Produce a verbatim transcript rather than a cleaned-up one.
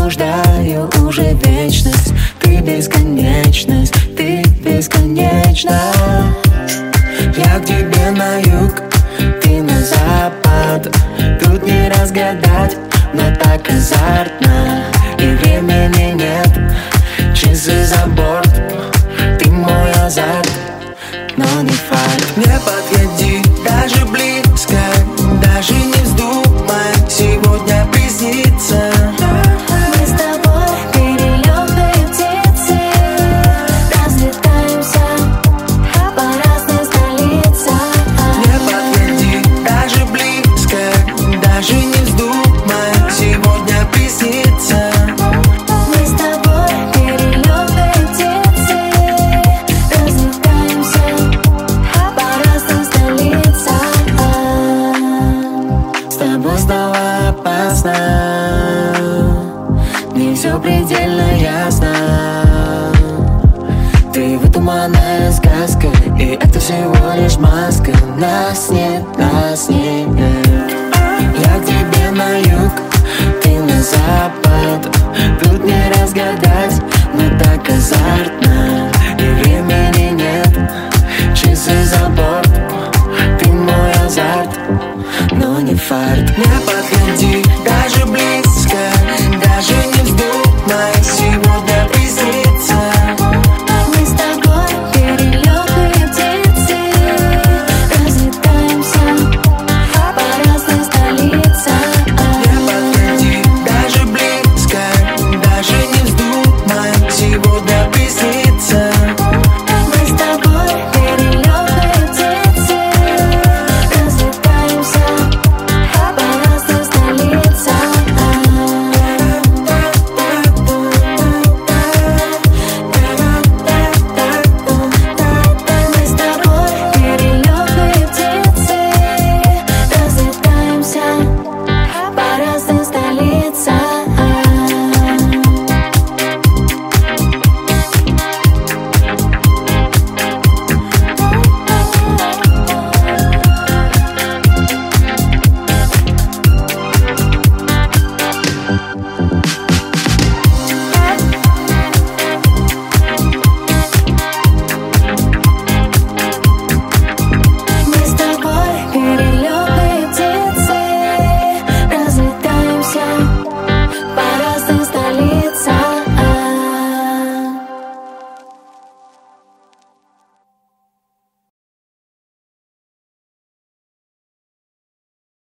блуждаю уже вечность. Ты бесконечность, ты бесконечна. Я к тебе на юг, ты на запад. Тут не разгадать, но так азартно. И времени нет, часы за борт. Ты мой азарт, но не факт. Не подходи даже близко, даже не вздумай сегодня присниться. Мы с тобой перелетные птицы, разлетаемся по разным столицам. Не подходи даже близко, даже не вздумай сегодня присниться. Мы с тобой перелетные птицы, разлетаемся по разным столицам. С тобой стало опасно, мне все предельно ясно. Ты вытуманная сказка, и это всего лишь маска. Нас нет, нас нет. Я к тебе на юг, ты на запад. Тут не разгадать, но так азартно.